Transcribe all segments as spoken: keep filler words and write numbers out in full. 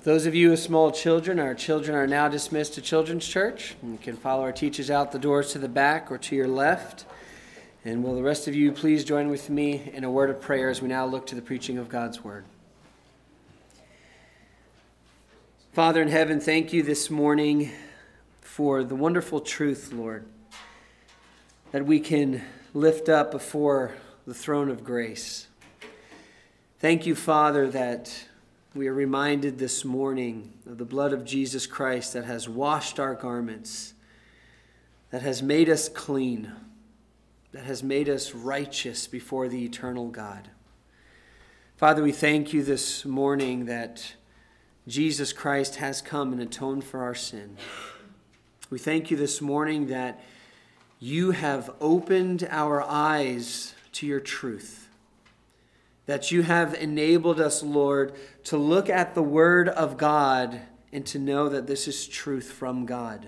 Those of you with small children, our children are now dismissed to Children's Church. You can follow our teachers out the doors to the back or to your left. And will the rest of you please join with me in a word of prayer as we now look to the preaching of God's word. Father in heaven, thank you this morning for the wonderful truth, Lord, that we can lift up before the throne of grace. Thank you, Father, that we are reminded this morning of the blood of Jesus Christ that has washed our garments, that has made us clean, that has made us righteous before the eternal God. Father, we thank you this morning that Jesus Christ has come and atoned for our sin. We thank you this morning that you have opened our eyes to your truth, that you have enabled us, Lord, to look at the Word of God and to know that this is truth from God.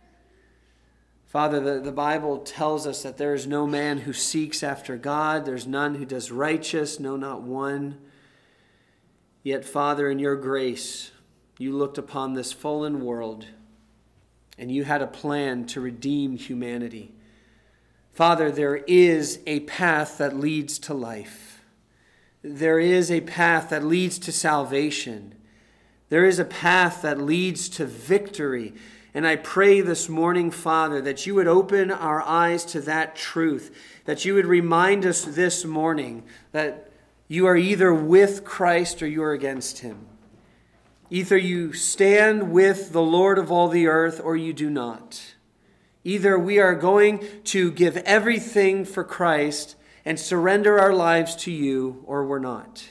Father, the, the Bible tells us that there is no man who seeks after God. There's none who does righteous, no, not one. Yet, Father, in your grace, you looked upon this fallen world and you had a plan to redeem humanity. Father, there is a path that leads to life. There is a path that leads to salvation. There is a path that leads to victory. And I pray this morning, Father, that you would open our eyes to that truth, that you would remind us this morning that you are either with Christ or you are against him. Either you stand with the Lord of all the earth or you do not. Either we are going to give everything for Christ and surrender our lives to you, or we're not.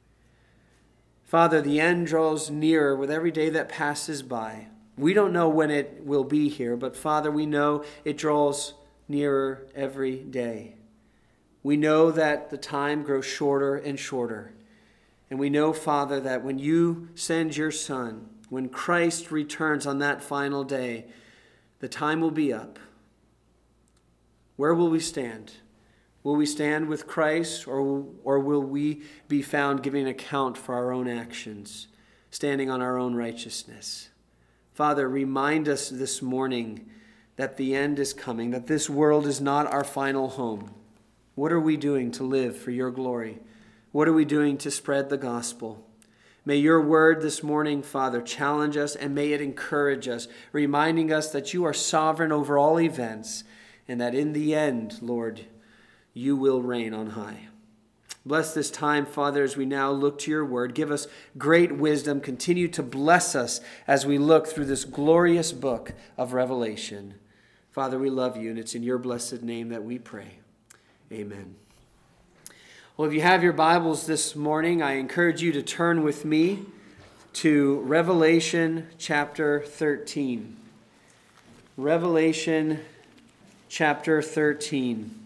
Father, the end draws nearer with every day that passes by. We don't know when it will be here, but Father, we know it draws nearer every day. We know that the time grows shorter and shorter. And we know, Father, that when you send your Son, when Christ returns on that final day, the time will be up. Where will we stand? Will we stand with Christ, or, or will we be found giving account for our own actions, standing on our own righteousness? Father, remind us this morning that the end is coming, that this world is not our final home. What are we doing to live for your glory? What are we doing to spread the gospel? May your word this morning, Father, challenge us, and may it encourage us, reminding us that you are sovereign over all events, and that in the end, Lord, you will reign on high. Bless this time, Father, as we now look to your word. Give us great wisdom. Continue to bless us as we look through this glorious book of Revelation. Father, we love you, and it's in your blessed name that we pray. Amen. Well, if you have your Bibles this morning, I encourage you to turn with me to Revelation chapter thirteen. Revelation chapter thirteen.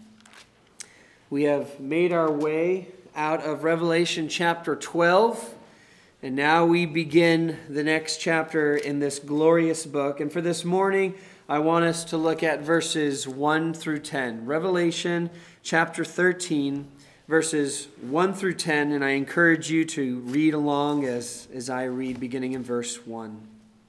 We have made our way out of Revelation chapter twelve, and now we begin the next chapter in this glorious book. And for this morning, I want us to look at verses one through ten. Revelation chapter thirteen, verses one through ten, and I encourage you to read along as, as I read, beginning in verse one.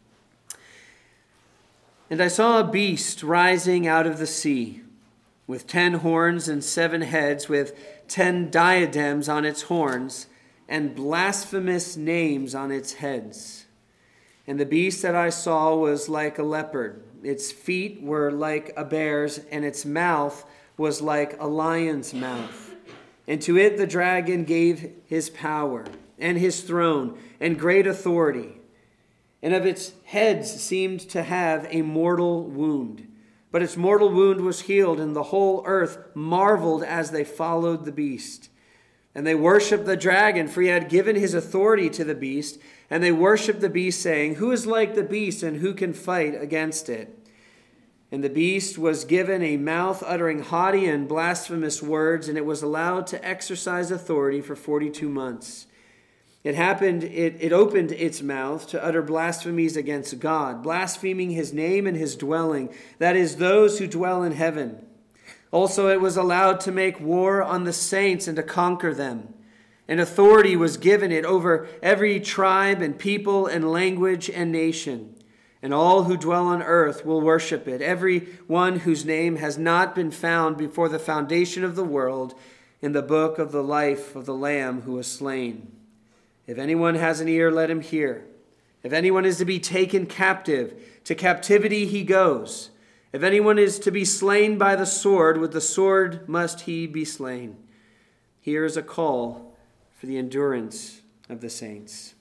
And I saw a beast rising out of the sea, with ten horns and seven heads, with ten diadems on its horns, and blasphemous names on its heads. And the beast that I saw was like a leopard. Its feet were like a bear's, and its mouth was like a lion's mouth. And to it the dragon gave his power, and his throne, and great authority. And of its heads seemed to have a mortal wound. But its mortal wound was healed, and the whole earth marveled as they followed the beast. And they worshipped the dragon, for he had given his authority to the beast. And they worshipped the beast, saying, "Who is like the beast, and who can fight against it?" And the beast was given a mouth uttering haughty and blasphemous words, and it was allowed to exercise authority for forty-two months. It happened, it, it opened its mouth to utter blasphemies against God, blaspheming his name and his dwelling, that is, those who dwell in heaven. Also it was allowed to make war on the saints and to conquer them. and authority was given it over every tribe and people and language and nation. And all who dwell on earth will worship it, every one whose name has not been found before the foundation of the world in the book of the life of the Lamb who was slain. If anyone has an ear, let him hear. If anyone is to be taken captive, to captivity he goes. If anyone is to be slain by the sword, with the sword must he be slain. Here is a call for the endurance of the saints.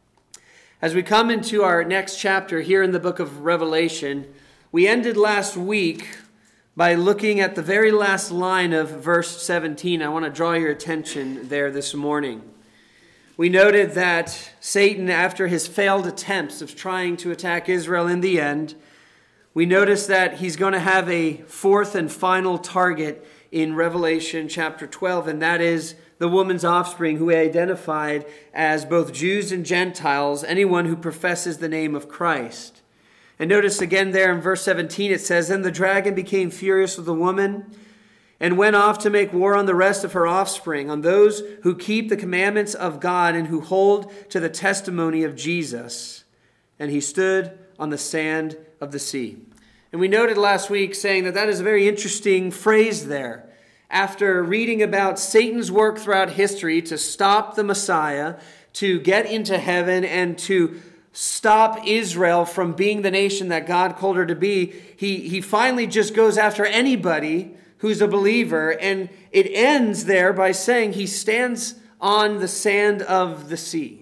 As we come into our next chapter here in the book of Revelation, we ended last week by looking at the very last line of verse seventeen. I want to draw your attention there this morning. We noted that Satan, after his failed attempts of trying to attack Israel in the end, we noticed that he's going to have a fourth and final target in Revelation chapter twelve, and that is the woman's offspring, who he identified as both Jews and Gentiles, anyone who professes the name of Christ. And notice again there in verse seventeen, it says, "Then the dragon became furious with the woman and went off to make war on the rest of her offspring, on those who keep the commandments of God and who hold to the testimony of Jesus. And he stood on the sand of the sea." And we noted last week saying that that is a very interesting phrase there. After reading about Satan's work throughout history to stop the Messiah, to get into heaven, and to stop Israel from being the nation that God called her to be, he, he finally just goes after anybody who's a believer, and it ends there by saying he stands on the sand of the sea.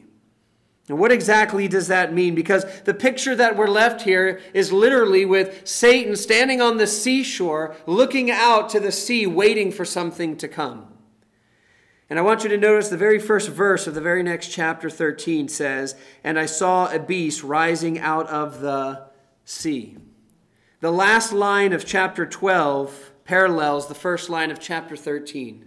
And what exactly does that mean? Because the picture that we're left here is literally with Satan standing on the seashore, looking out to the sea, waiting for something to come. And I want you to notice the very first verse of the very next chapter thirteen says, "And I saw a beast rising out of the sea." The last line of chapter twelve parallels the first line of chapter thirteen.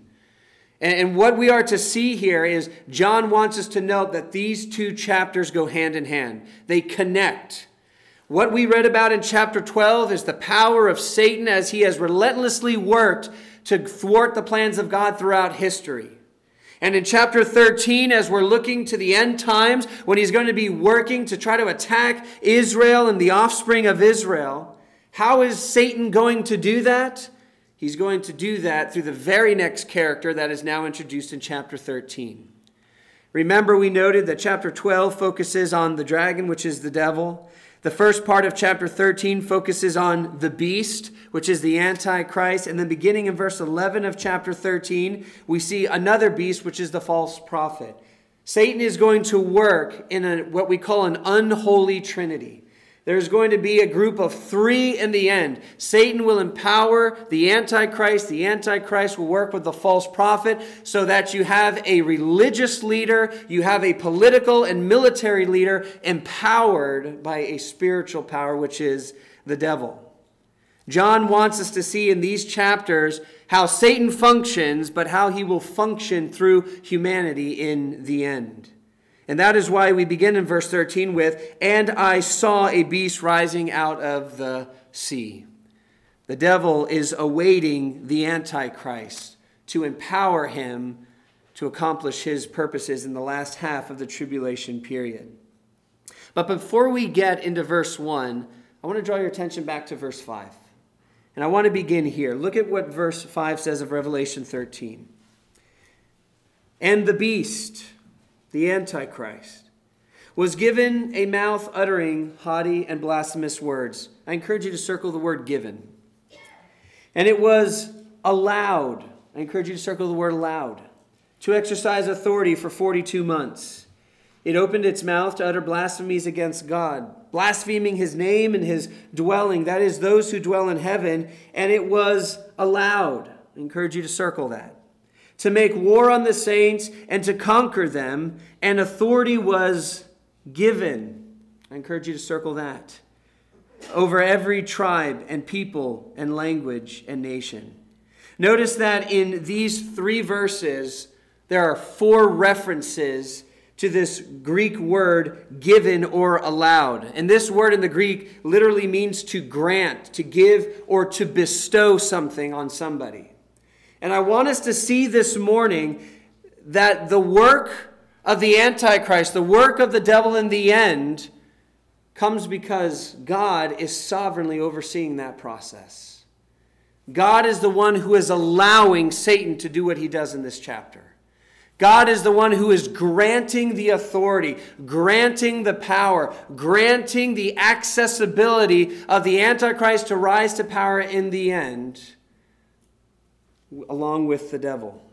And what we are to see here is John wants us to note that these two chapters go hand in hand. They connect. What we read about in chapter twelve is the power of Satan as he has relentlessly worked to thwart the plans of God throughout history. And in chapter thirteen, as we're looking to the end times, when he's going to be working to try to attack Israel and the offspring of Israel, how is Satan going to do that? He's going to do that through the very next character that is now introduced in chapter thirteen. Remember, we noted that chapter twelve focuses on the dragon, which is the devil. The first part of chapter thirteen focuses on the beast, which is the Antichrist. And then beginning in verse eleven of chapter thirteen, we see another beast, which is the false prophet. Satan is going to work in a, what we call an unholy trinity. There's going to be a group of three in the end. Satan will empower the Antichrist. The Antichrist will work with the false prophet so that you have a religious leader, you have a political and military leader empowered by a spiritual power, which is the devil. John wants us to see in these chapters how Satan functions, but how he will function through humanity in the end. And that is why we begin in verse thirteen with, "And I saw a beast rising out of the sea." The devil is awaiting the Antichrist to empower him to accomplish his purposes in the last half of the tribulation period. But before we get into verse one, I want to draw your attention back to verse five. And I want to begin here. Look at what verse five says of Revelation thirteen. "And the beast," the Antichrist, "was given a mouth uttering haughty and blasphemous words." I encourage you to circle the word given. "And it was allowed," I encourage you to circle the word allowed, "to exercise authority for forty-two months. It opened its mouth to utter blasphemies against God, blaspheming his name and his dwelling, that is, those who dwell in heaven. And it was allowed," I encourage you to circle that, "to make war on the saints and to conquer them, and authority was given," I encourage you to circle that, "over every tribe and people and language and nation." Notice that in these three verses, there are four references to this Greek word given or allowed. And this word in the Greek literally means to grant, to give, or to bestow something on somebody. And I want us to see this morning that the work of the Antichrist, the work of the devil in the end, comes because God is sovereignly overseeing that process. God is the one who is allowing Satan to do what he does in this chapter. God is the one who is granting the authority, granting the power, granting the accessibility of the Antichrist to rise to power in the end, along with the devil.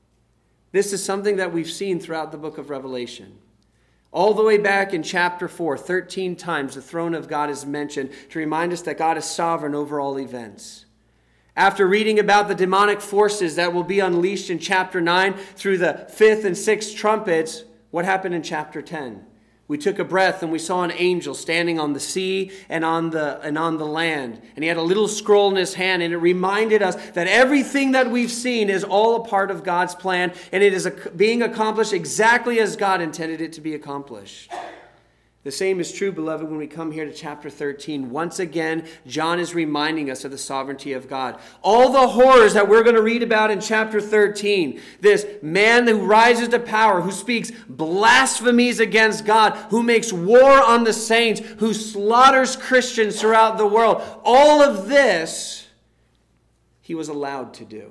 This is something that we've seen throughout the book of Revelation. All the way back in chapter four, thirteen times the throne of God is mentioned to remind us that God is sovereign over all events. After reading about the demonic forces that will be unleashed in chapter nine through the fifth and sixth trumpets, what happened in chapter ten? We took a breath and we saw an angel standing on the sea and on the and on the land. And he had a little scroll in his hand, and it reminded us that everything that we've seen is all a part of God's plan, and it is a, being accomplished exactly as God intended it to be accomplished. The same is true, beloved, when we come here to chapter thirteen. Once again, John is reminding us of the sovereignty of God. All the horrors that we're going to read about in chapter thirteen, this man who rises to power, who speaks blasphemies against God, who makes war on the saints, who slaughters Christians throughout the world, all of this he was allowed to do.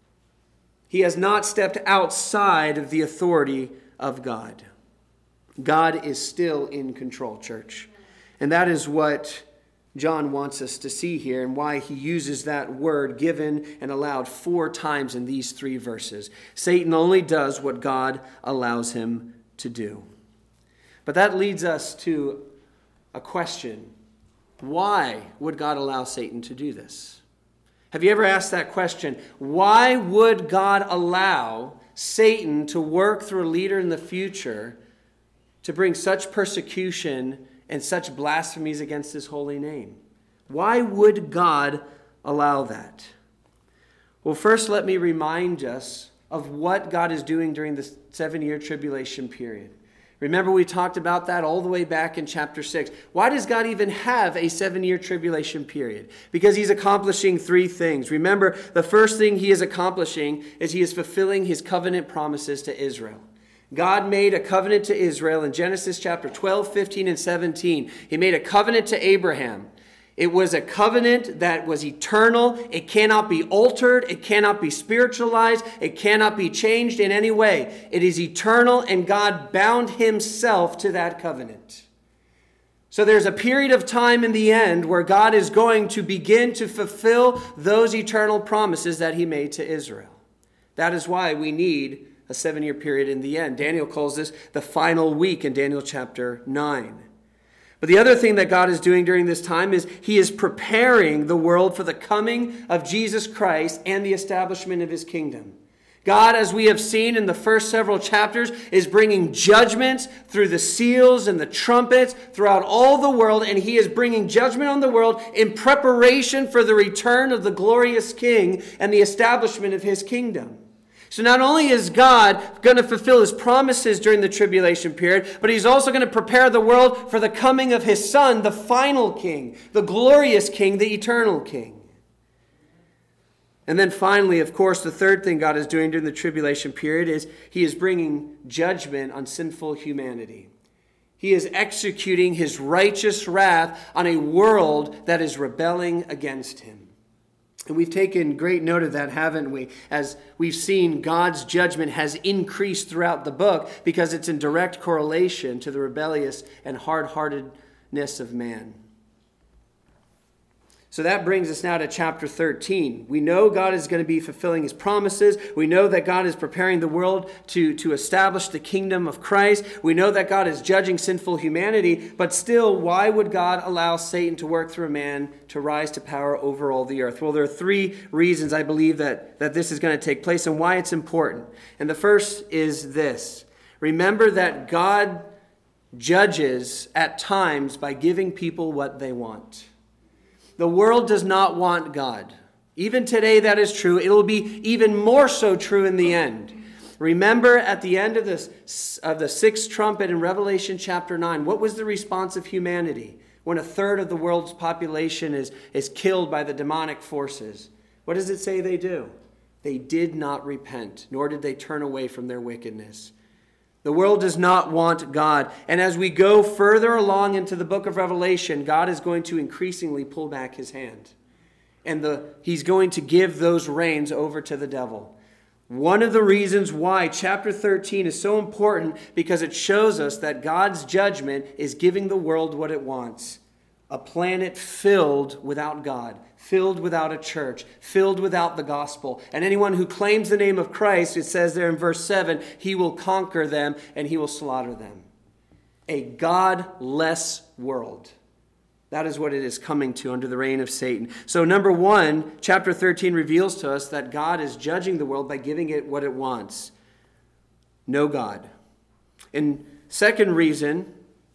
He has not stepped outside of the authority of God. God is still in control, church. And that is what John wants us to see here, and why he uses that word given and allowed four times in these three verses. Satan only does what God allows him to do. But that leads us to a question. Why would God allow Satan to do this? Have you ever asked that question? Why would God allow Satan to work through a leader in the future to bring such persecution and such blasphemies against his holy name? Why would God allow that? Well, first let me remind us of what God is doing during the seven-year tribulation period. Remember, we talked about that all the way back in chapter six. Why does God even have a seven-year tribulation period? Because he's accomplishing three things. Remember, the first thing he is accomplishing is he is fulfilling his covenant promises to Israel. God made a covenant to Israel in Genesis chapter twelve, fifteen, and seventeen. He made a covenant to Abraham. It was a covenant that was eternal. It cannot be altered. It cannot be spiritualized. It cannot be changed in any way. It is eternal, and God bound himself to that covenant. So there's a period of time in the end where God is going to begin to fulfill those eternal promises that he made to Israel. That is why we need a seven-year period in the end. Daniel calls this the final week in Daniel chapter nine. But the other thing that God is doing during this time is he is preparing the world for the coming of Jesus Christ and the establishment of his kingdom. God, as we have seen in the first several chapters, is bringing judgments through the seals and the trumpets throughout all the world, and he is bringing judgment on the world in preparation for the return of the glorious King and the establishment of his kingdom. So not only is God going to fulfill his promises during the tribulation period, but he's also going to prepare the world for the coming of his Son, the final King, the glorious King, the eternal King. And then finally, of course, the third thing God is doing during the tribulation period is he is bringing judgment on sinful humanity. He is executing his righteous wrath on a world that is rebelling against him. And we've taken great note of that, haven't we? As we've seen, God's judgment has increased throughout the book because it's in direct correlation to the rebellious and hard-heartedness of man. So that brings us now to chapter thirteen. We know God is going to be fulfilling his promises. We know that God is preparing the world to, to establish the kingdom of Christ. We know that God is judging sinful humanity. But still, why would God allow Satan to work through a man to rise to power over all the earth? Well, there are three reasons I believe that, that this is going to take place and why it's important. And the first is this. Remember that God judges at times by giving people what they want. The world does not want God. Even today that is true. It will be even more so true in the end. Remember at the end of, this, of the sixth trumpet in Revelation chapter nine, what was the response of humanity when a third of the world's population is, is killed by the demonic forces? What does it say they do? They did not repent, nor did they turn away from their wickedness. The world does not want God. And as we go further along into the book of Revelation, God is going to increasingly pull back his hand. And the, he's going to give those reins over to the devil. One of the reasons why chapter thirteen is so important, because it shows us that God's judgment is giving the world what it wants. A planet filled without God, filled without a church, filled without the gospel. And anyone who claims the name of Christ, it says there in verse seven, he will conquer them and he will slaughter them. A godless world. That is what it is coming to under the reign of Satan. So number one, chapter thirteen reveals to us that God is judging the world by giving it what it wants. No God. And second reason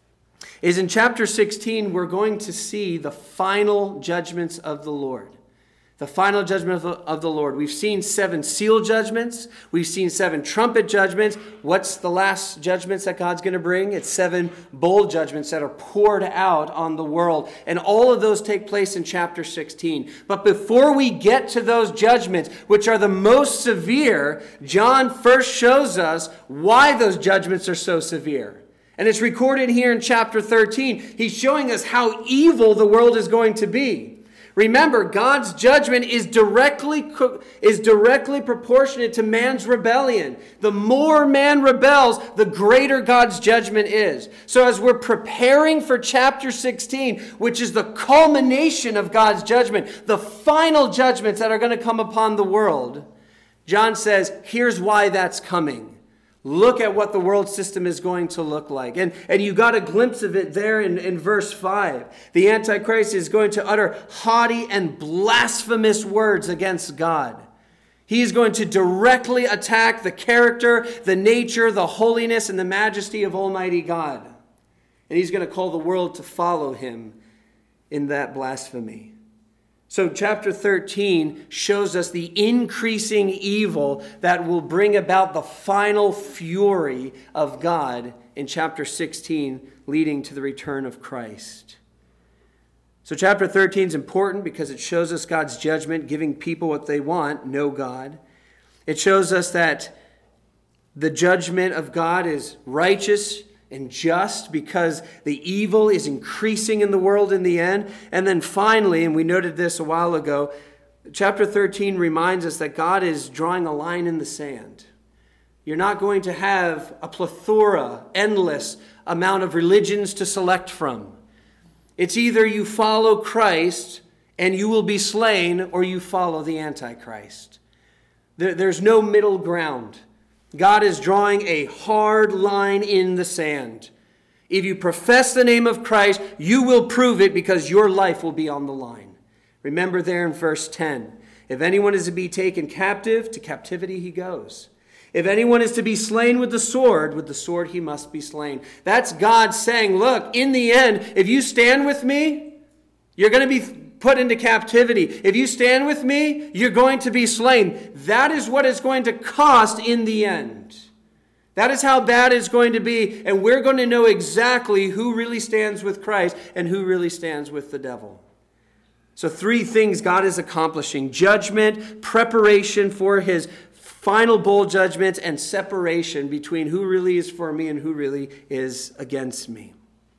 is in chapter sixteen, we're going to see the final judgments of the Lord. The final judgment of the, of the Lord. We've seen seven seal judgments. We've seen seven trumpet judgments. What's the last judgments that God's going to bring? It's seven bowl judgments that are poured out on the world. And all of those take place in chapter sixteen. But before we get to those judgments, which are the most severe, John first shows us why those judgments are so severe. And it's recorded here in chapter thirteen. He's showing us how evil the world is going to be. Remember, God's judgment is directly, is directly proportionate to man's rebellion. The more man rebels, the greater God's judgment is. So as we're preparing for chapter sixteen, which is the culmination of God's judgment, the final judgments that are going to come upon the world, John says, here's why that's coming. Look at what the world system is going to look like. And, and you got a glimpse of it there in, in verse five. The Antichrist is going to utter haughty and blasphemous words against God. He is going to directly attack the character, the nature, the holiness, and the majesty of Almighty God. And he's going to call the world to follow him in that blasphemy. So chapter thirteen shows us the increasing evil that will bring about the final fury of God in chapter sixteen, leading to the return of Christ. So chapter thirteen is important because it shows us God's judgment, giving people what they want, no God. It shows us that the judgment of God is righteous and just because the evil is increasing in the world in the end. And then finally, and we noted this a while ago, chapter thirteen reminds us that God is drawing a line in the sand. You're not going to have a plethora, endless amount of religions to select from. It's either you follow Christ and you will be slain, or you follow the Antichrist. There, there's no middle ground. God is drawing a hard line in the sand. If you profess the name of Christ, you will prove it because your life will be on the line. Remember there in verse ten, if anyone is to be taken captive, to captivity he goes. If anyone is to be slain with the sword, with the sword he must be slain. That's God saying, look, in the end, if you stand with me, you're going to be put into captivity. If you stand with me, you're going to be slain. That is what it's going to cost in the end. That is how bad it's going to be. And we're going to know exactly who really stands with Christ and who really stands with the devil. So three things God is accomplishing: judgment, preparation for his final bowl judgment, and separation between who really is for me and who really is against me.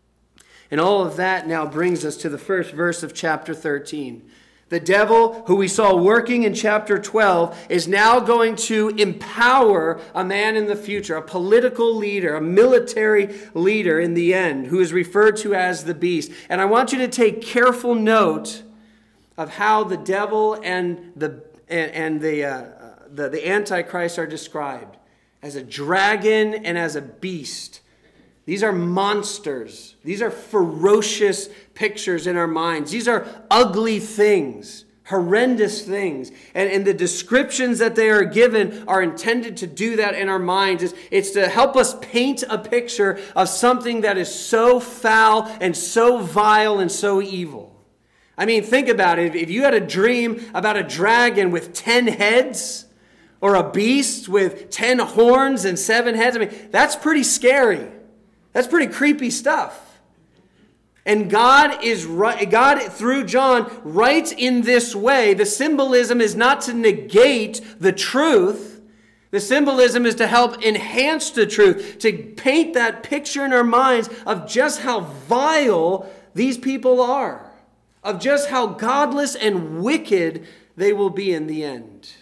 And all of that now brings us to the first verse of chapter thirteen. The devil, who we saw working in chapter twelve, is now going to empower a man in the future, a political leader, a military leader in the end, who is referred to as the beast. And I want you to take careful note of how the devil and the and, and the, uh, the the Antichrist are described as a dragon and as a beast. These are monsters. These are ferocious pictures in our minds. These are ugly things, horrendous things. And, and the descriptions that they are given are intended to do that in our minds. It's, it's to help us paint a picture of something that is so foul and so vile and so evil. I mean, think about it. If you had a dream about a dragon with ten heads, or a beast with ten horns and seven heads, I mean, that's pretty scary. That's pretty creepy stuff. And God is God through John writes in this way. The symbolism is not to negate the truth. The symbolism is to help enhance the truth, to paint that picture in our minds of just how vile these people are, of just how godless and wicked they will be in the end.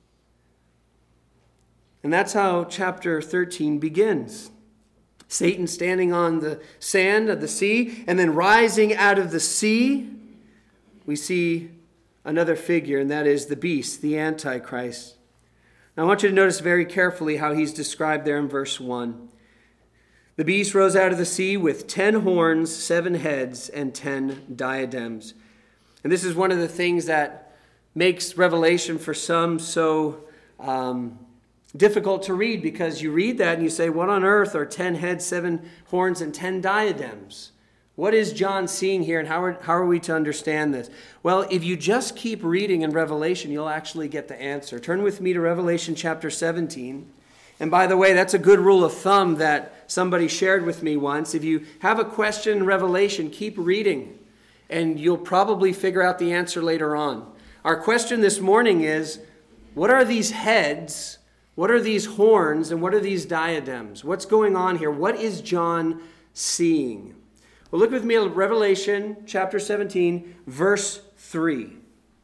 And that's how chapter thirteen begins. Satan standing on the sand of the sea, and then rising out of the sea, we see another figure, and that is the beast, the Antichrist. Now I want you to notice very carefully how he's described there in verse one. The beast rose out of the sea with ten horns, seven heads, and ten diadems. And this is one of the things that makes Revelation for some so um, difficult to read, because you read that and you say, what on earth are ten heads, seven horns, and ten diadems? What is John seeing here, and how are, how are we to understand this? Well, if you just keep reading in Revelation, you'll actually get the answer. Turn with me to Revelation chapter seventeen. And by the way, that's a good rule of thumb that somebody shared with me once. If you have a question in Revelation, keep reading, and you'll probably figure out the answer later on. Our question this morning is, what are these heads? What are these horns, and what are these diadems? What's going on here? What is John seeing? Well, look with me at Revelation chapter seventeen, verse three.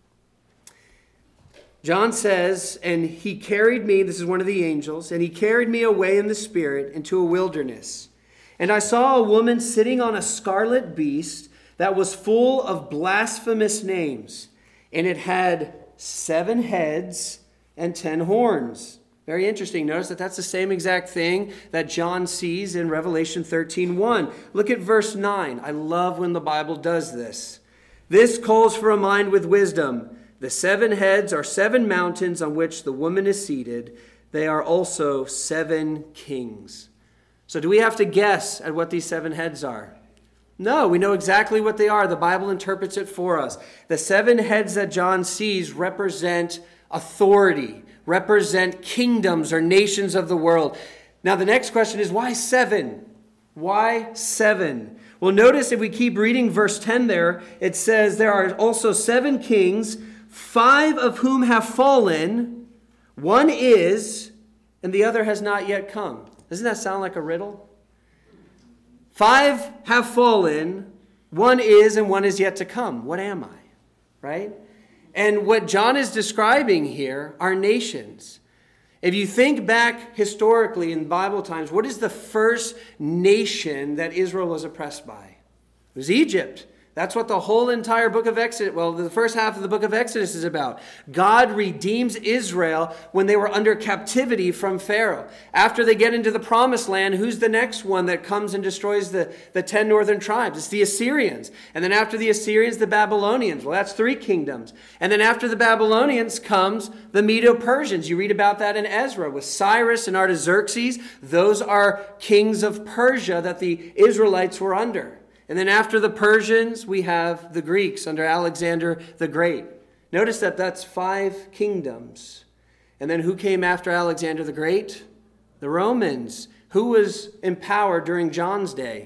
John says, and he carried me, this is one of the angels, and he carried me away in the spirit into a wilderness. And I saw a woman sitting on a scarlet beast that was full of blasphemous names, and it had seven heads and ten horns. Very interesting. Notice that that's the same exact thing that John sees in Revelation thirteen one. Look at verse nine. I love when the Bible does this. This calls for a mind with wisdom. The seven heads are seven mountains on which the woman is seated. They are also seven kings. So do we have to guess at what these seven heads are? No, we know exactly what they are. The Bible interprets it for us. The seven heads that John sees represent authority, represent kingdoms or nations of the world. Now the next question is, why seven? Why seven? Well, notice if we keep reading verse ten there, it says there are also seven kings, five of whom have fallen, one is, and the other has not yet come. Doesn't that sound like a riddle? Five have fallen, one is, and one is yet to come. What am I? Right? And what John is describing here are nations. If you think back historically in Bible times, what is the first nation that Israel was oppressed by? It was Egypt. That's what the whole entire book of Exodus, well, the first half of the book of Exodus is about. God redeems Israel when they were under captivity from Pharaoh. After they get into the promised land, who's the next one that comes and destroys the, the ten northern tribes? It's the Assyrians. And then after the Assyrians, the Babylonians. Well, that's three kingdoms. And then after the Babylonians comes the Medo-Persians. You read about that in Ezra with Cyrus and Artaxerxes. Those are kings of Persia that the Israelites were under. And then after the Persians, we have the Greeks under Alexander the Great. Notice that that's five kingdoms. And then who came after Alexander the Great? The Romans. Who was in power during John's day?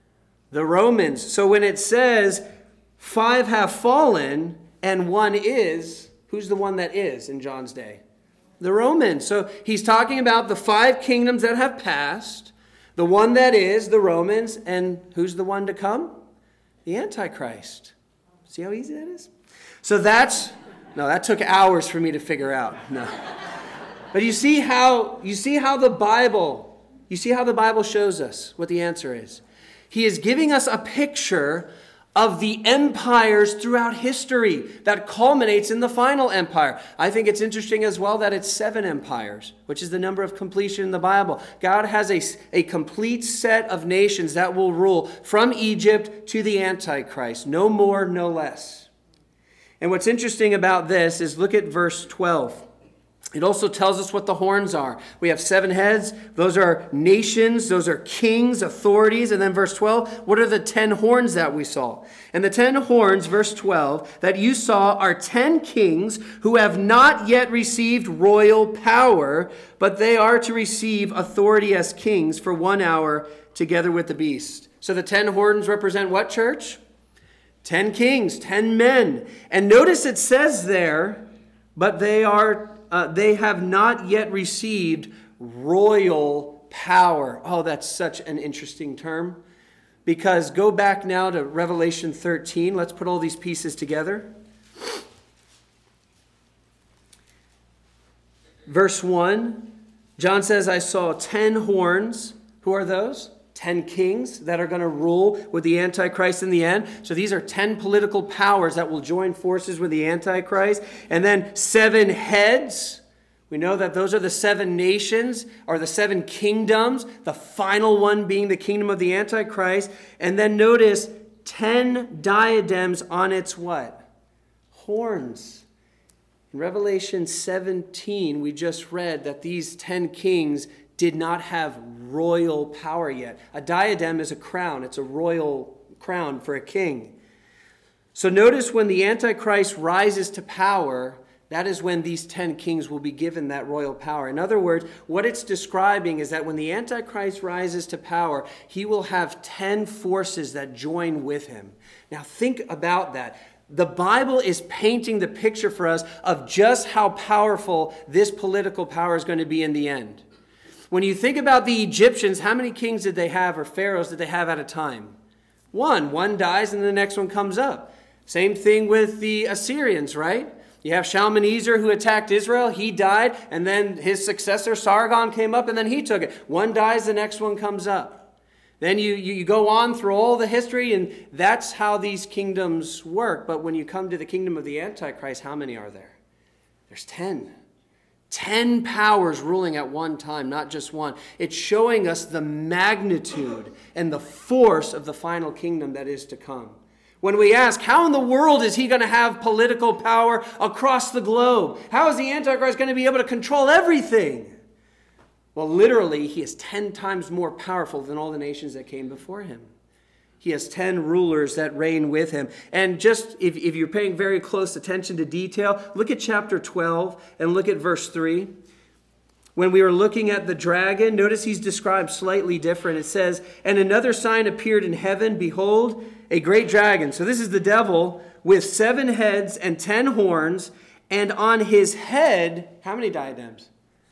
The Romans. So when it says five have fallen and one is, who's the one that is in John's day? The Romans. So he's talking about the five kingdoms that have passed. The one that is, the Romans, and who's the one to come? The Antichrist. See how easy that is? So that's, no, that took hours for me to figure out. No. But you see how, you see how the Bible, you see how the Bible shows us what the answer is. He is giving us a picture of the empires throughout history that culminates in the final empire. I think it's interesting as well that it's seven empires, which is the number of completion in the Bible. God has a, a complete set of nations that will rule from Egypt to the Antichrist. No more, no less. And what's interesting about this is look at verse twelve. It also tells us what the horns are. We have seven heads. Those are nations. Those are kings, authorities. And then verse twelve, what are the ten horns that we saw? And the ten horns, verse twelve, that you saw are ten kings who have not yet received royal power, but they are to receive authority as kings for one hour together with the beast. So the ten horns represent what, church? Ten kings, ten men. And notice it says there, but they are uh, they have not yet received royal power. Oh, that's such an interesting term. Because go back now to Revelation thirteen. Let's put all these pieces together. Verse one, John says, I saw ten horns. Who are those? Ten kings that are going to rule with the Antichrist in the end. So these are ten political powers that will join forces with the Antichrist. And then seven heads. We know that those are the seven nations, or the seven kingdoms, the final one being the kingdom of the Antichrist. And then notice ten diadems on its what? Horns. In Revelation seventeen, we just read that these ten kings did not have royal power yet. A diadem is a crown. It's a royal crown for a king. So notice when the Antichrist rises to power, that is when these ten kings will be given that royal power. In other words, what it's describing is that when the Antichrist rises to power, he will have ten forces that join with him. Now think about that. The Bible is painting the picture for us of just how powerful this political power is going to be in the end. When you think about the Egyptians, how many kings did they have, or pharaohs did they have at a time? One. One dies and the next one comes up. Same thing with the Assyrians, right? You have Shalmaneser who attacked Israel. He died, and then his successor Sargon came up, and then he took it. One dies, the next one comes up. Then you, you, you go on through all the history, and that's how these kingdoms work. But when you come to the kingdom of the Antichrist, how many are there? There's ten. Ten powers ruling at one time, not just one. It's showing us the magnitude and the force of the final kingdom that is to come. When we ask, how in the world is he going to have political power across the globe? How is the Antichrist going to be able to control everything? Well, literally, he is ten times more powerful than all the nations that came before him. He has ten rulers that reign with him. And just if, if you're paying very close attention to detail, look at chapter twelve and look at verse three. When we were looking at the dragon, notice he's described slightly different. It says, and another sign appeared in heaven, behold, a great dragon. So this is the devil with seven heads and ten horns, and on his head, how many diadems?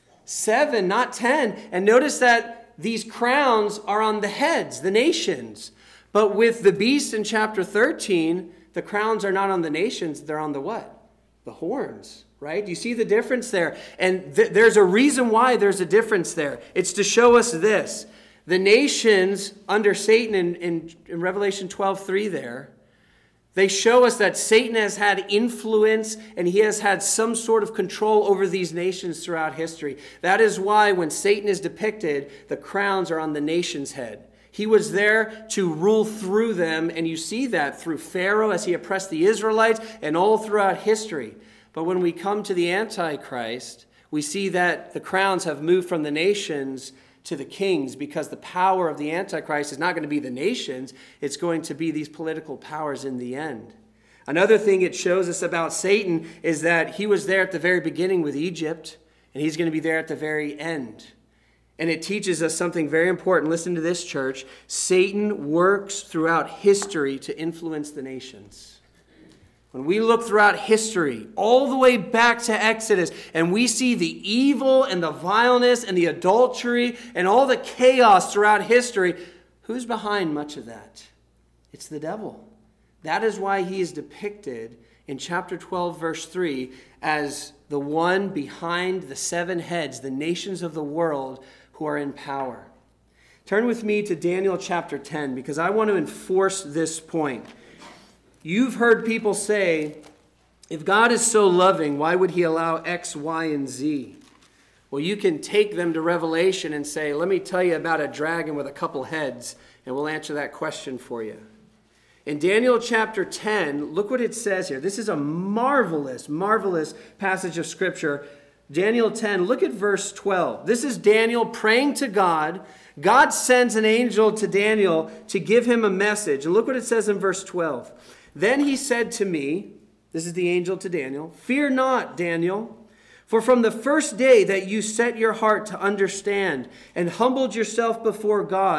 Seven, not ten. And notice that these crowns are on the heads, the nations. But with the beast in chapter thirteen, the crowns are not on the nations, they're on the what? The horns, right? You see the difference there? And th- there's a reason why there's a difference there. It's to show us this. The nations under Satan in, in, in Revelation twelve three there, they show us that Satan has had influence and he has had some sort of control over these nations throughout history. That is why when Satan is depicted, the crowns are on the nation's head. He was there to rule through them, and you see that through Pharaoh as he oppressed the Israelites and all throughout history. But when we come to the Antichrist, we see that the crowns have moved from the nations to the kings because the power of the Antichrist is not going to be the nations, it's going to be these political powers in the end. Another thing it shows us about Satan is that he was there at the very beginning with Egypt, and he's going to be there at the very end. And it teaches us something very important. Listen to this, church. Satan works throughout history to influence the nations. When we look throughout history, all the way back to Exodus, and we see the evil and the vileness and the adultery and all the chaos throughout history, who's behind much of that? It's the devil. That is why he is depicted in chapter twelve, verse three, as the one behind the seven heads, the nations of the world who are in power. Turn with me to Daniel chapter ten, because I want to enforce this point. You've heard people say, if God is so loving, why would he allow X, Y, and Z? Well, you can take them to Revelation and say, let me tell you about a dragon with a couple heads, and we'll answer that question for you. In Daniel chapter ten, look what it says here. This is a marvelous, marvelous passage of Scripture. Daniel ten, look at verse twelve. This is Daniel praying to God. God sends an angel to Daniel to give him a message. And look what it says in verse twelve. Then he said to me, this is the angel to Daniel, fear not, Daniel, for from the first day that you set your heart to understand and humbled yourself before God,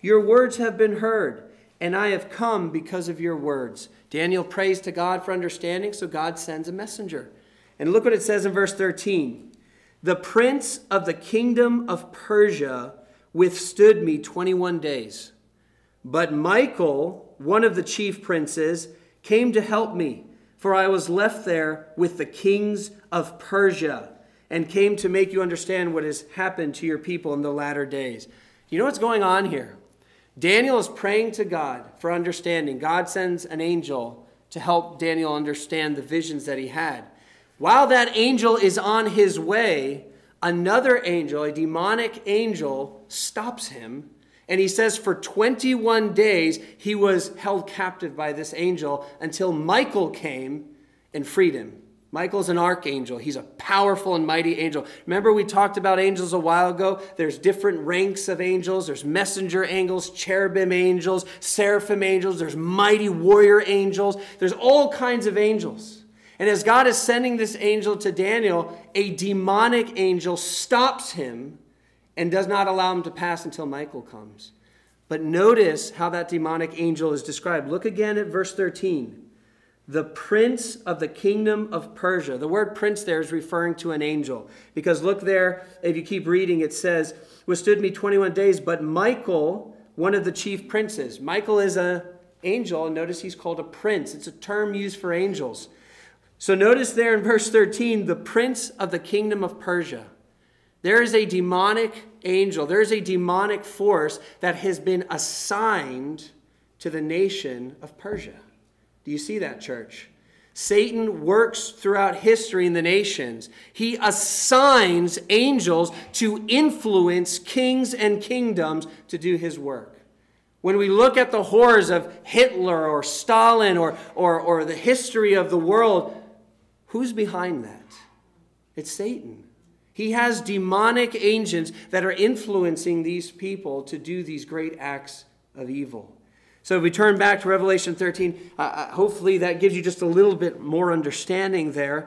Your words have been heard, and I have come because of your words. Daniel prays to God for understanding, so God sends a messenger. And look what it says in verse thirteen. The prince of the kingdom of Persia withstood me twenty-one days. But Michael, one of the chief princes, came to help me, for I was left there with the kings of Persia, and came to make you understand what has happened to your people in the latter days. You know what's going on here? Daniel is praying to God for understanding. God sends an angel to help Daniel understand the visions that he had. While that angel is on his way, another angel, a demonic angel, stops him. And he says for twenty-one days, he was held captive by this angel until Michael came and freed him. Michael's an archangel. He's a powerful and mighty angel. Remember we talked about angels a while ago? There's different ranks of angels. There's messenger angels, cherubim angels, seraphim angels. There's mighty warrior angels. There's all kinds of angels. And as God is sending this angel to Daniel, a demonic angel stops him and does not allow him to pass until Michael comes. But notice how that demonic angel is described. Look again at verse thirteen. The prince of the kingdom of Persia. The word prince there is referring to an angel. Because look there, if you keep reading, it says, withstood me twenty-one days, but Michael, one of the chief princes. Michael is an angel, and notice he's called a prince. It's a term used for angels. So notice there in verse thirteen, the prince of the kingdom of Persia. There is a demonic angel. There is a demonic force that has been assigned to the nation of Persia. Do you see that, church? Satan works throughout history in the nations. He assigns angels to influence kings and kingdoms to do his work. When we look at the horrors of Hitler or Stalin or, or, or the history of the world, who's behind that? It's Satan. He has demonic agents that are influencing these people to do these great acts of evil. So if we turn back to Revelation thirteen, uh, hopefully that gives you just a little bit more understanding there.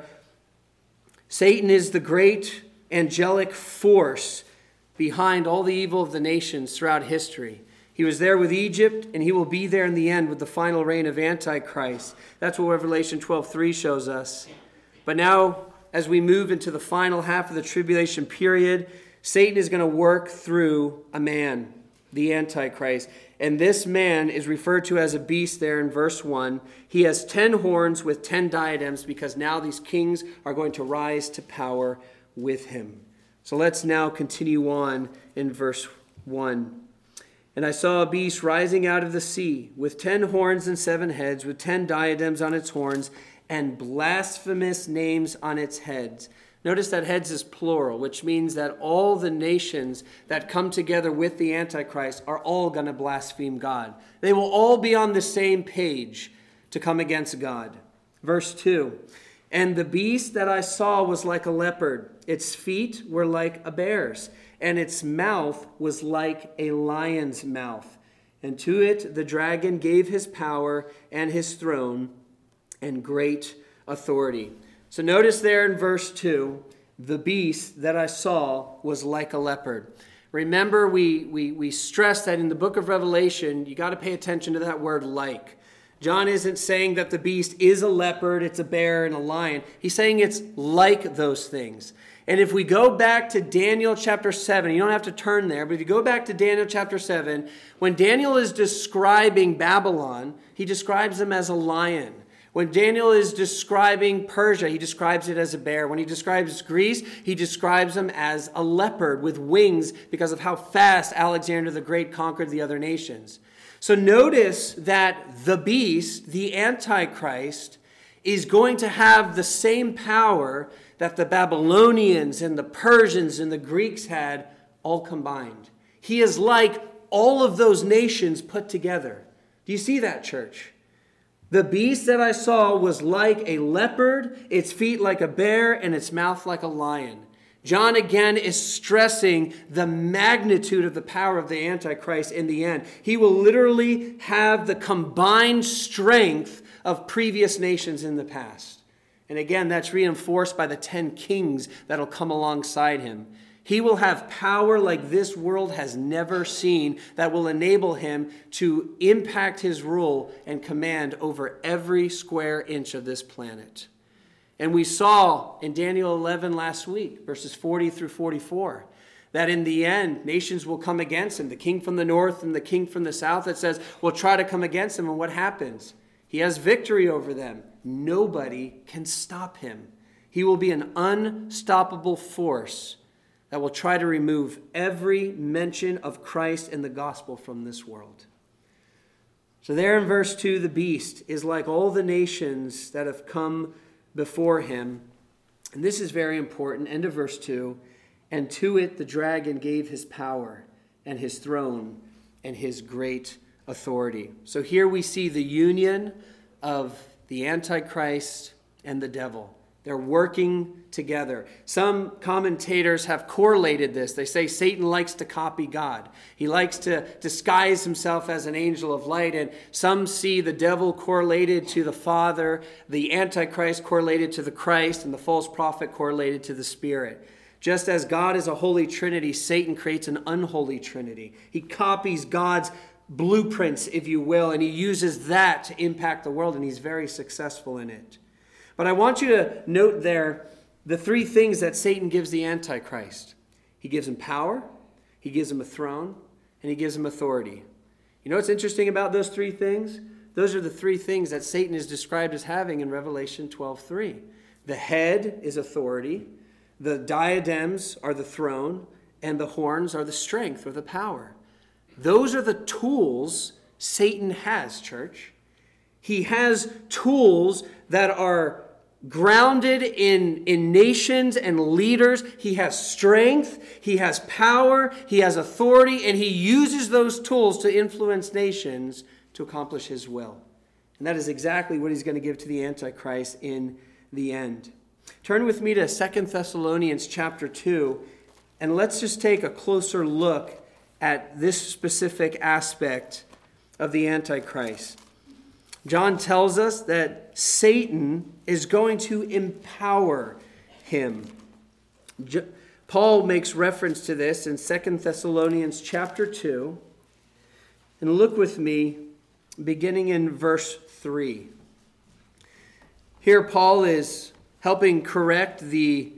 Satan is the great angelic force behind all the evil of the nations throughout history. He was there with Egypt, and he will be there in the end with the final reign of Antichrist. That's what Revelation twelve three shows us. But now, as we move into the final half of the tribulation period, Satan is going to work through a man, the Antichrist. And this man is referred to as a beast there in verse one. He has ten horns with ten diadems because now these kings are going to rise to power with him. So let's now continue on in verse one. And I saw a beast rising out of the sea with ten horns and seven heads, with ten diadems on its horns, and blasphemous names on its heads. Notice that heads is plural, which means that all the nations that come together with the Antichrist are all going to blaspheme God. They will all be on the same page to come against God. Verse two, and the beast that I saw was like a leopard. Its feet were like a bear's, and its mouth was like a lion's mouth. And to it the dragon gave his power and his throne and great authority. So notice there in verse two, the beast that I saw was like a leopard. Remember, we, we, we stressed that in the book of Revelation, you got to pay attention to that word like. John isn't saying that the beast is a leopard, it's a bear, and a lion. He's saying it's like those things. And if we go back to Daniel chapter seven, you don't have to turn there, but if you go back to Daniel chapter seven, when Daniel is describing Babylon, he describes them as a lion. When Daniel is describing Persia, he describes it as a bear. When he describes Greece, he describes them as a leopard with wings because of how fast Alexander the Great conquered the other nations. So notice that the beast, the Antichrist, is going to have the same power that the Babylonians and the Persians and the Greeks had all combined. He is like all of those nations put together. Do you see that, church? The beast that I saw was like a leopard, its feet like a bear, and its mouth like a lion. John again is stressing the magnitude of the power of the Antichrist in the end. He will literally have the combined strength of previous nations in the past. And again, that's reinforced by the ten kings that'll come alongside him. He will have power like this world has never seen that will enable him to impact his rule and command over every square inch of this planet. And we saw in Daniel eleven last week, verses forty through forty-four, that in the end, nations will come against him. The king from the north and the king from the south, it says, will try to come against him. And what happens? He has victory over them. Nobody can stop him. He will be an unstoppable force that will try to remove every mention of Christ and the gospel from this world. So there in verse two, the beast is like all the nations that have come before him. And this is very important. End of verse two. And to it the dragon gave his power and his throne and his great authority. So here we see the union of the Antichrist and the devil. They're working together. Some commentators have correlated this. They say Satan likes to copy God. He likes to disguise himself as an angel of light. And some see the devil correlated to the Father, the Antichrist correlated to the Christ, and the false prophet correlated to the Spirit. Just as God is a holy trinity, Satan creates an unholy trinity. He copies God's blueprints, if you will, and he uses that to impact the world, and he's very successful in it. But I want you to note there the three things that Satan gives the Antichrist. He gives him power, he gives him a throne, and he gives him authority. You know what's interesting about those three things? Those are the three things that Satan is described as having in Revelation twelve three. The head is authority, the diadems are the throne, and the horns are the strength or the power. Those are the tools Satan has, church. He has tools that are grounded in, in nations and leaders. He has strength, he has power, he has authority, and he uses those tools to influence nations to accomplish his will. And that is exactly what he's going to give to the Antichrist in the end. Turn with me to Second Thessalonians chapter two, and let's just take a closer look at this specific aspect of the Antichrist. John tells us that Satan is going to empower him. Paul makes reference to this in Second Thessalonians chapter two. And look with me, beginning in verse three. Here Paul is helping correct the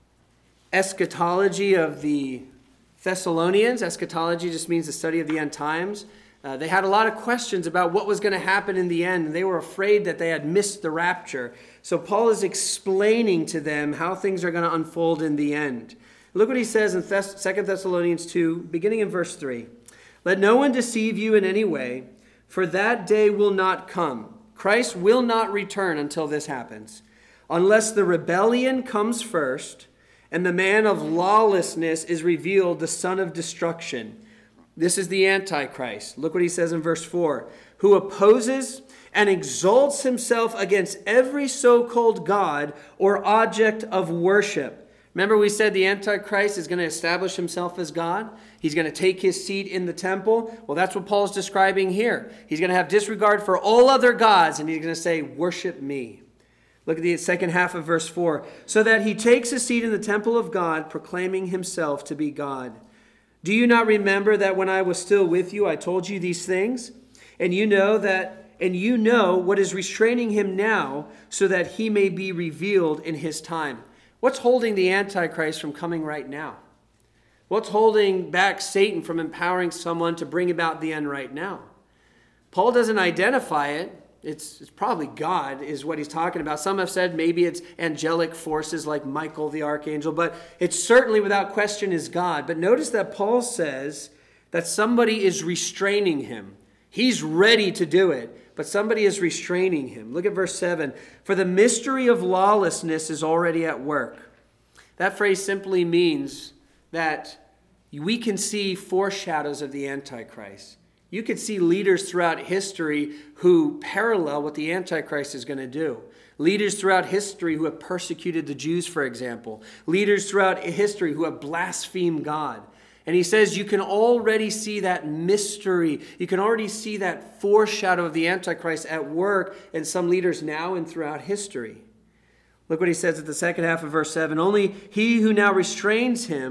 eschatology of the Thessalonians. Eschatology just means the study of the end times. Uh, they had a lot of questions about what was going to happen in the end, and they were afraid that they had missed the rapture. So Paul is explaining to them how things are going to unfold in the end. Look what he says in Thess- Second Thessalonians two, beginning in verse three. Let no one deceive you in any way, for that day will not come. Christ will not return until this happens, unless the rebellion comes first, and the man of lawlessness is revealed, the son of destruction. This is the Antichrist. Look what he says in verse four. Who opposes and exalts himself against every so-called God or object of worship. Remember we said the Antichrist is going to establish himself as God? He's going to take his seat in the temple. Well, that's what Paul's describing here. He's going to have disregard for all other gods, and he's going to say, worship me. Look at the second half of verse four. So that he takes his seat in the temple of God, proclaiming himself to be God. Do you not remember that when I was still with you, I told you these things? And you know that, and you know what is restraining him now, so that he may be revealed in his time. What's holding the Antichrist from coming right now? What's holding back Satan from empowering someone to bring about the end right now? Paul doesn't identify it. It's, it's probably God is what he's talking about. Some have said maybe it's angelic forces like Michael the archangel, but it's certainly without question is God. But notice that Paul says that somebody is restraining him. He's ready to do it, but somebody is restraining him. Look at verse seven. For the mystery of lawlessness is already at work. That phrase simply means that we can see foreshadows of the Antichrist. You could see leaders throughout history who parallel what the Antichrist is going to do. Leaders throughout history who have persecuted the Jews, for example. Leaders throughout history who have blasphemed God. And he says you can already see that mystery. You can already see that foreshadow of the Antichrist at work in some leaders now and throughout history. Look what he says at the second half of verse seven. Only he who now restrains him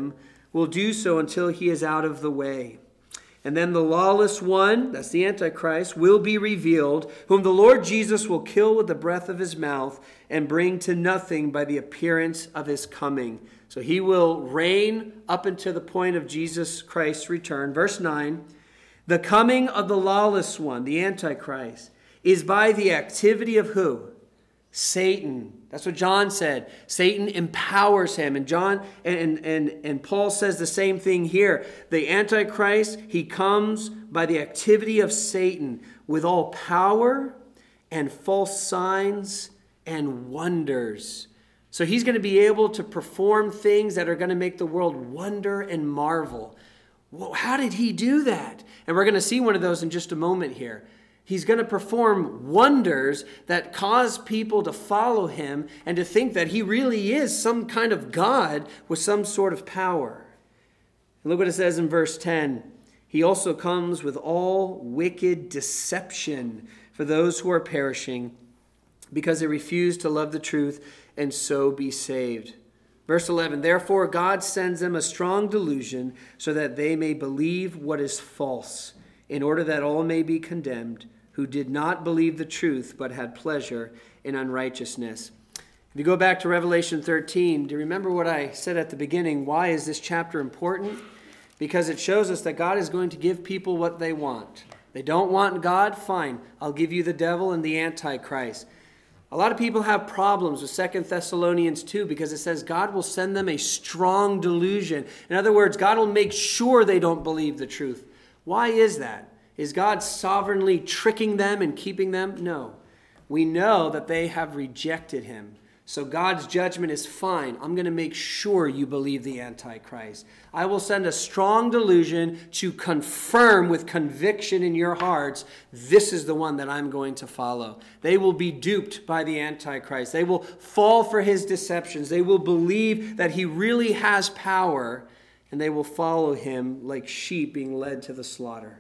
will do so until he is out of the way. And then the lawless one, that's the Antichrist, will be revealed, whom the Lord Jesus will kill with the breath of his mouth and bring to nothing by the appearance of his coming. So he will reign up until the point of Jesus Christ's return. Verse nine, the coming of the lawless one, the Antichrist, is by the activity of who? Satan. That's what John said. Satan empowers him. And John and, and, and Paul says the same thing here. The Antichrist, he comes by the activity of Satan with all power and false signs and wonders. So he's going to be able to perform things that are going to make the world wonder and marvel. Well, how did he do that? And we're going to see one of those in just a moment here. He's going to perform wonders that cause people to follow him and to think that he really is some kind of God with some sort of power. And look what it says in verse ten. He also comes with all wicked deception for those who are perishing, because they refuse to love the truth and so be saved. Verse eleven, therefore God sends them a strong delusion so that they may believe what is false, in order that all may be condemned, who did not believe the truth, but had pleasure in unrighteousness. If you go back to Revelation thirteen, do you remember what I said at the beginning? Why is this chapter important? Because it shows us that God is going to give people what they want. They don't want God? Fine. I'll give you the devil and the Antichrist. A lot of people have problems with Second Thessalonians two because it says God will send them a strong delusion. In other words, God will make sure they don't believe the truth. Why is that? Is God sovereignly tricking them and keeping them? No. We know that they have rejected him. So God's judgment is fine. I'm going to make sure you believe the Antichrist. I will send a strong delusion to confirm with conviction in your hearts, this is the one that I'm going to follow. They will be duped by the Antichrist. They will fall for his deceptions. They will believe that he really has power, and they will follow him like sheep being led to the slaughter.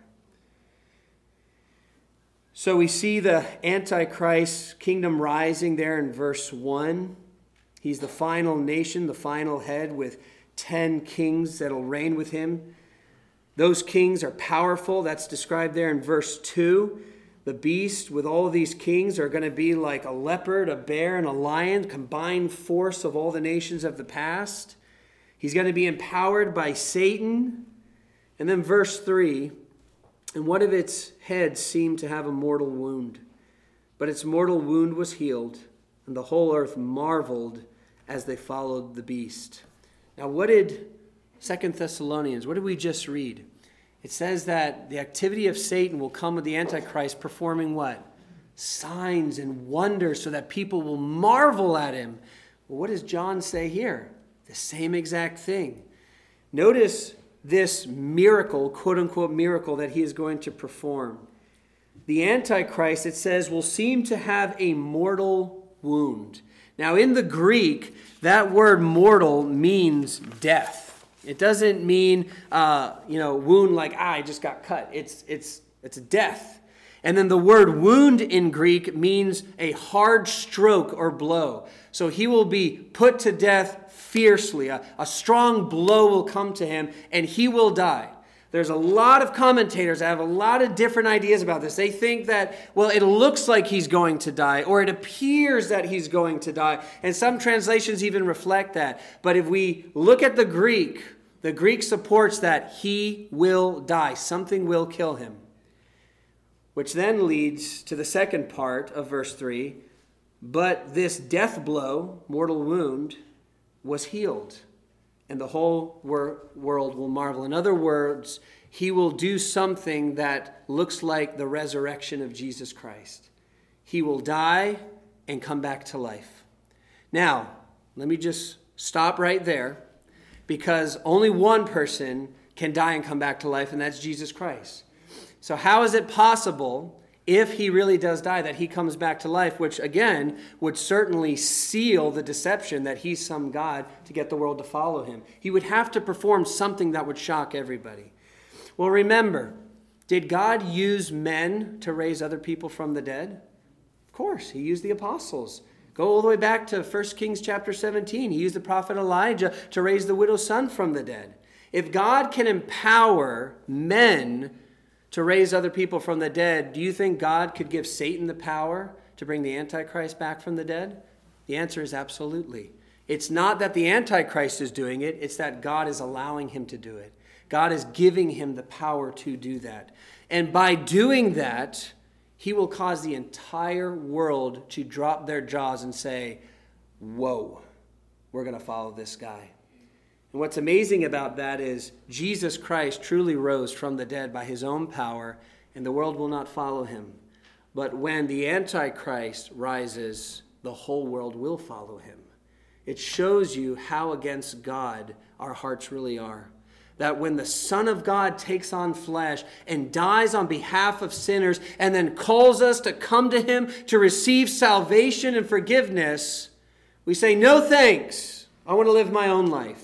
So we see the Antichrist kingdom rising there in verse one. He's the final nation, the final head with ten kings that'll reign with him. Those kings are powerful. That's described there in verse two. The beast with all of these kings are going to be like a leopard, a bear, and a lion, combined force of all the nations of the past. He's going to be empowered by Satan. And then verse three, and one of its heads seemed to have a mortal wound. But its mortal wound was healed, and the whole earth marveled as they followed the beast. Now, what did Second Thessalonians, what did we just read? It says that the activity of Satan will come with the Antichrist performing what? Signs and wonders so that people will marvel at him. Well, what does John say here? The same exact thing. Notice this miracle, quote-unquote miracle, that he is going to perform. The Antichrist, it says, will seem to have a mortal wound. Now, in the Greek, that word mortal means death. It doesn't mean, uh, you know, wound like, ah, I just got cut. It's, it's, it's a death. And then the word wound in Greek means a hard stroke or blow. So he will be put to death fiercely. A, a strong blow will come to him and he will die. There's a lot of commentators that have a lot of different ideas about this. They think that, well, it looks like he's going to die, or it appears that he's going to die. And some translations even reflect that. But if we look at the Greek, the Greek supports that he will die. Something will kill him. Which then leads to the second part of verse three. But this death blow, mortal wound, was healed, and the whole wor- world will marvel. In other words, he will do something that looks like the resurrection of Jesus Christ. He will die and come back to life. Now, let me just stop right there, because only one person can die and come back to life, and that's Jesus Christ. So how is it possible, if he really does die, that he comes back to life, which again would certainly seal the deception that he's some God to get the world to follow him? He would have to perform something that would shock everybody. Well, remember, did God use men to raise other people from the dead? Of course, he used the apostles. Go all the way back to First Kings chapter seventeen. He used the prophet Elijah to raise the widow's son from the dead. If God can empower men to raise other people from the dead, do you think God could give Satan the power to bring the Antichrist back from the dead? The answer is absolutely. It's not that the Antichrist is doing it, it's that God is allowing him to do it. God is giving him the power to do that. And by doing that, he will cause the entire world to drop their jaws and say, whoa, we're going to follow this guy. And what's amazing about that is Jesus Christ truly rose from the dead by his own power, and the world will not follow him. But when the Antichrist rises, the whole world will follow him. It shows you how against God our hearts really are. That when the Son of God takes on flesh and dies on behalf of sinners and then calls us to come to him to receive salvation and forgiveness, we say, no thanks, I want to live my own life.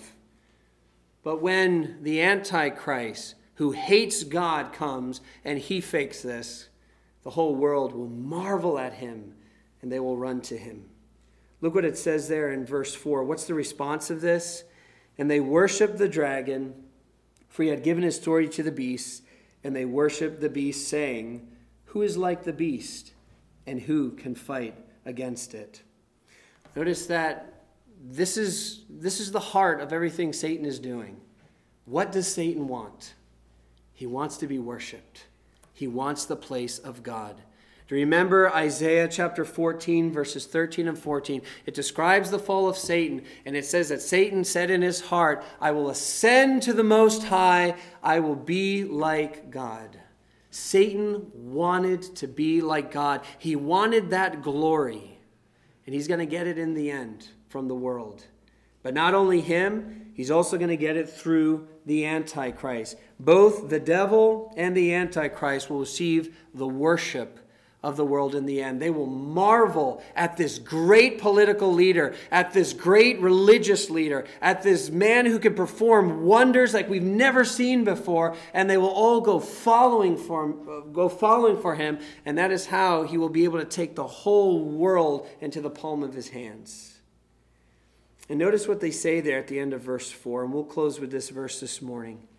But when the Antichrist, who hates God, comes and he fakes this, the whole world will marvel at him and they will run to him. Look what it says there in verse four. What's the response of this? And they worshiped the dragon, for he had given his authority to the beast, and they worshiped the beast, saying, who is like the beast, and who can fight against it? Notice that this is, this is the heart of everything Satan is doing. What does Satan want? He wants to be worshipped. He wants the place of God. Do you remember Isaiah chapter fourteen, verses thirteen and fourteen? It describes the fall of Satan, and it says that Satan said in his heart, I will ascend to the Most High, I will be like God. Satan wanted to be like God. He wanted that glory, and he's going to get it in the end from the world. But not only him, he's also going to get it through the Antichrist. Both the devil and the Antichrist will receive the worship of the world in the end. They will marvel at this great political leader, at this great religious leader, at this man who can perform wonders like we've never seen before, and they will all go following for him, go following for him, and that is how he will be able to take the whole world into the palm of his hands. And notice what they say there at the end of verse four, and we'll close with this verse this morning.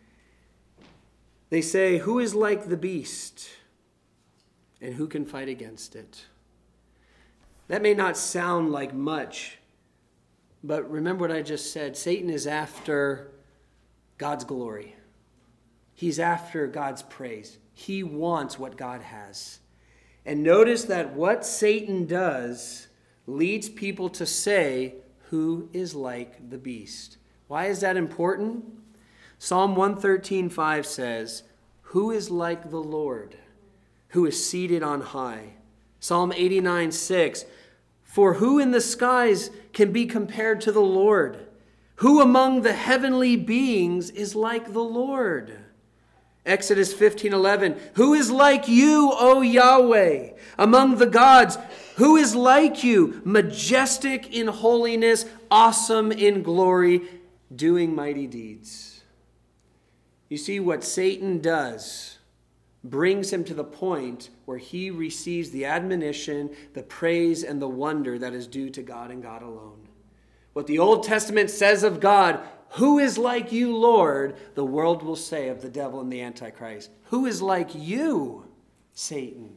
They say, who is like the beast, and who can fight against it? That may not sound like much, but remember what I just said. Satan is after God's glory. He's after God's praise. He wants what God has. And notice that what Satan does leads people to say, who is like the beast? Why is that important? Psalm one thirteen five says, who is like the Lord, who is seated on high? Psalm eighty-nine six, for who in the skies can be compared to the Lord? Who among the heavenly beings is like the Lord? Exodus fifteen eleven, who is like you, O Yahweh, among the gods? Who is like you, majestic in holiness, awesome in glory, doing mighty deeds? You see, what Satan does brings him to the point where he receives the admonition, the praise, and the wonder that is due to God and God alone. What the Old Testament says of God, who is like you, Lord, the world will say of the devil and the Antichrist. Who is like you, Satan?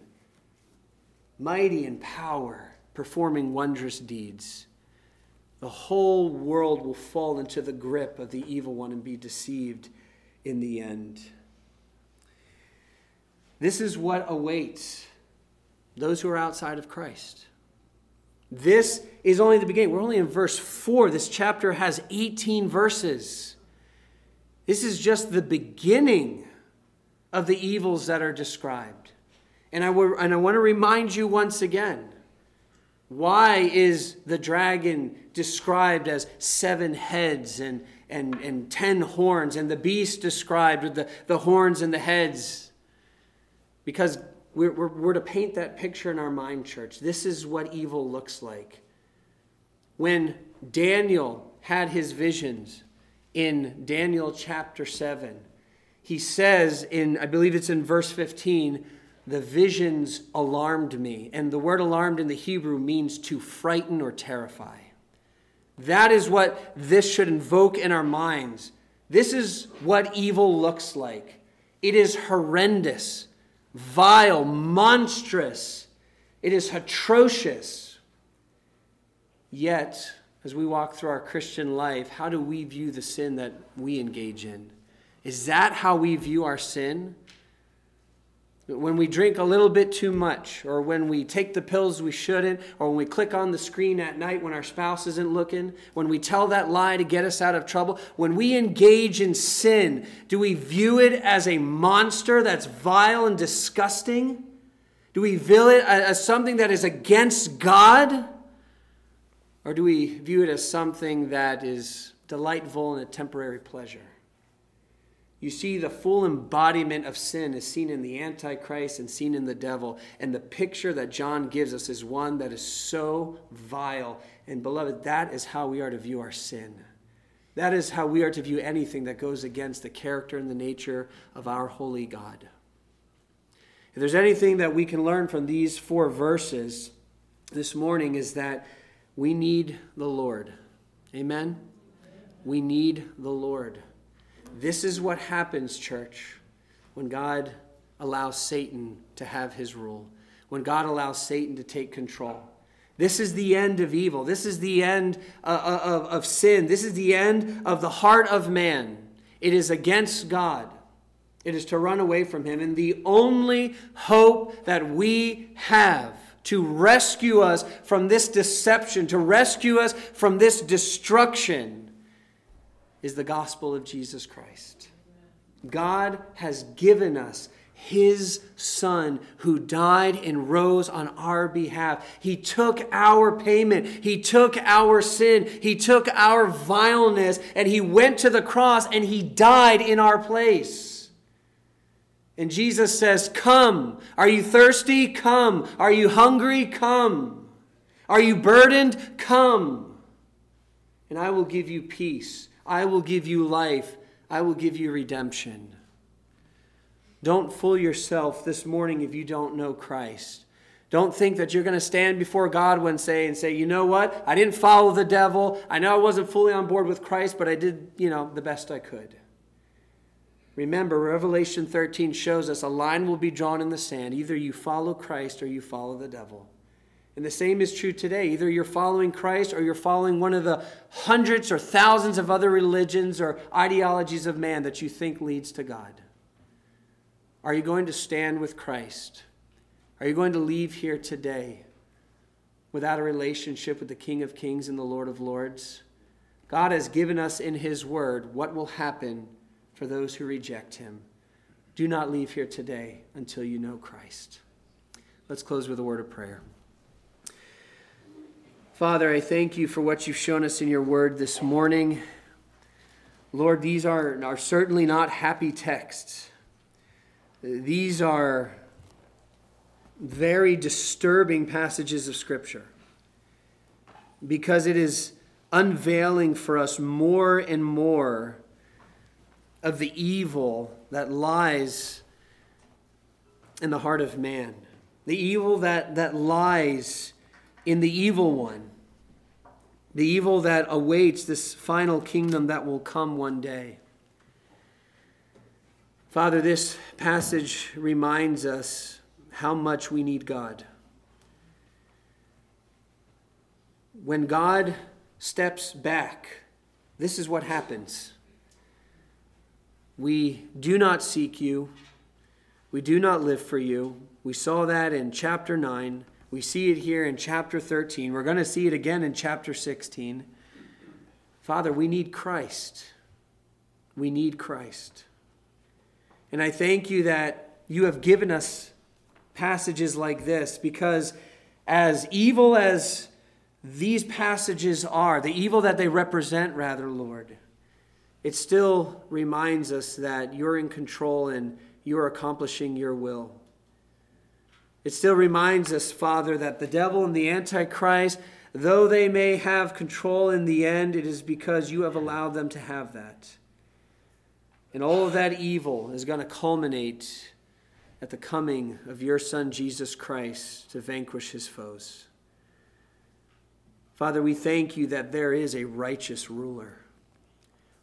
Mighty in power, performing wondrous deeds. The whole world will fall into the grip of the evil one and be deceived in the end. This is what awaits those who are outside of Christ. This is only the beginning. We're only in verse four. This chapter has eighteen verses. This is just the beginning of the evils that are described. And I, will, and I want to remind you once again, why is the dragon described as seven heads and, and, and ten horns, and the beast described with the, the horns and the heads? Because we're, we're, we're to paint that picture in our mind, church. This is what evil looks like. When Daniel had his visions in Daniel chapter seven, he says in, I believe it's in verse fifteen, the visions alarmed me. And the word alarmed in the Hebrew means to frighten or terrify. That is what this should invoke in our minds. This is what evil looks like. It is horrendous, vile, monstrous. It is atrocious. Yet, as we walk through our Christian life, how do we view the sin that we engage in? Is that how we view our sin? When we drink a little bit too much, or when we take the pills we shouldn't, or when we click on the screen at night when our spouse isn't looking, when we tell that lie to get us out of trouble, when we engage in sin, do we view it as a monster that's vile and disgusting? Do we view it as something that is against God? Or do we view it as something that is delightful and a temporary pleasure? You see, the full embodiment of sin is seen in the Antichrist and seen in the devil. And the picture that John gives us is one that is so vile. And beloved, that is how we are to view our sin. That is how we are to view anything that goes against the character and the nature of our holy God. If there's anything that we can learn from these four verses this morning, is that we need the Lord. Amen? We need the Lord. This is what happens, church, when God allows Satan to have his rule, when God allows Satan to take control. This is the end of evil. This is the end of, of, of sin. This is the end of the heart of man. It is against God. It is to run away from him. And the only hope that we have to rescue us from this deception, to rescue us from this destruction, is the gospel of Jesus Christ. God has given us his Son who died and rose on our behalf. He took our payment. He took our sin. He took our vileness, and he went to the cross and he died in our place. And Jesus says, come. Are you thirsty? Come. Are you hungry? Come. Are you burdened? Come. And I will give you peace. I will give you life. I will give you redemption. Don't fool yourself this morning if you don't know Christ. Don't think that you're going to stand before God one day and say, you know what? I didn't follow the devil. I know I wasn't fully on board with Christ, but I did, you know, the best I could. Remember, Revelation thirteen shows us a line will be drawn in the sand. Either you follow Christ or you follow the devil. And the same is true today. Either you're following Christ or you're following one of the hundreds or thousands of other religions or ideologies of man that you think leads to God. Are you going to stand with Christ? Are you going to leave here today without a relationship with the King of Kings and the Lord of Lords? God has given us in his word what will happen for those who reject him. Do not leave here today until you know Christ. Let's close with a word of prayer. Father, I thank you for what you've shown us in your word this morning. Lord, these are, are certainly not happy texts. These are very disturbing passages of Scripture because it is unveiling for us more and more of the evil that lies in the heart of man, the evil that, that lies in the evil one, the evil that awaits this final kingdom that will come one day. Father, this passage reminds us how much we need God. When God steps back, this is what happens. We do not seek you. We do not live for you. We saw that in chapter nine. We see it here in chapter thirteen. We're going to see it again in chapter sixteen. Father, we need Christ. We need Christ. And I thank you that you have given us passages like this, because as evil as these passages are, the evil that they represent, rather, Lord, it still reminds us that you're in control and you're accomplishing your will. It still reminds us, Father, that the devil and the Antichrist, though they may have control in the end, it is because you have allowed them to have that. And all of that evil is going to culminate at the coming of your Son, Jesus Christ, to vanquish his foes. Father, we thank you that there is a righteous ruler,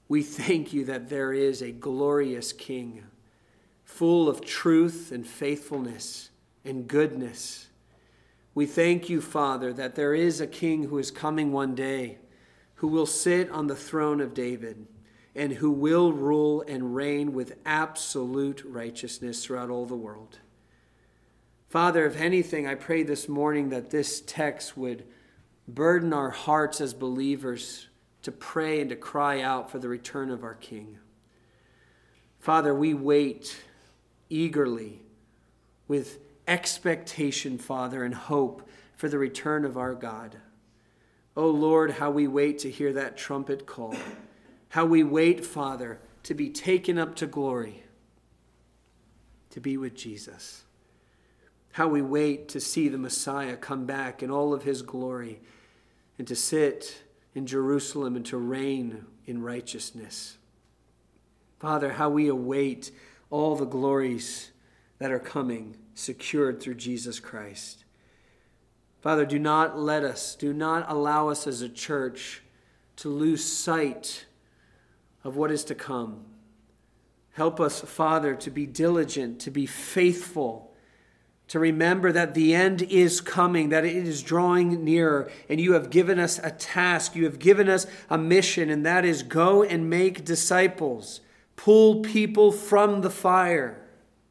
We thank you that there is a glorious King, full of truth and faithfulness and goodness. We thank you, Father, that there is a King who is coming one day, who will sit on the throne of David, and who will rule and reign with absolute righteousness throughout all the world. Father, if anything, I pray this morning that this text would burden our hearts as believers to pray and to cry out for the return of our King. Father, we wait eagerly with expectation, Father, and hope for the return of our God. Oh Lord, how we wait to hear that trumpet call. How we wait, Father, to be taken up to glory, to be with Jesus. How we wait to see the Messiah come back in all of his glory and to sit in Jerusalem and to reign in righteousness. Father, how we await all the glories that are coming, secured through Jesus Christ. Father, do not let us, do not allow us as a church to lose sight of what is to come. Help us, Father, to be diligent, to be faithful, to remember that the end is coming, that it is drawing nearer, and you have given us a task, you have given us a mission, and that is go and make disciples, pull people from the fire.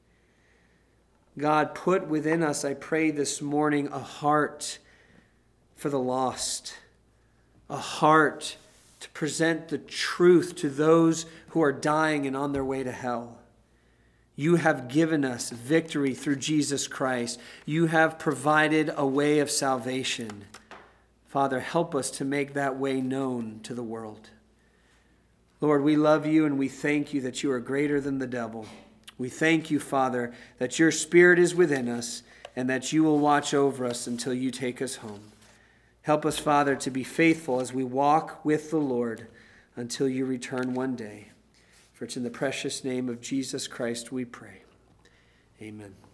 God, put within us, I pray this morning, a heart for the lost, a heart to present the truth to those who are dying and on their way to hell. You have given us victory through Jesus Christ. You have provided a way of salvation. Father, help us to make that way known to the world. Lord, we love you and we thank you that you are greater than the devil. We thank you, Father, that your Spirit is within us and that you will watch over us until you take us home. Help us, Father, to be faithful as we walk with the Lord until you return one day. For it's in the precious name of Jesus Christ we pray. Amen.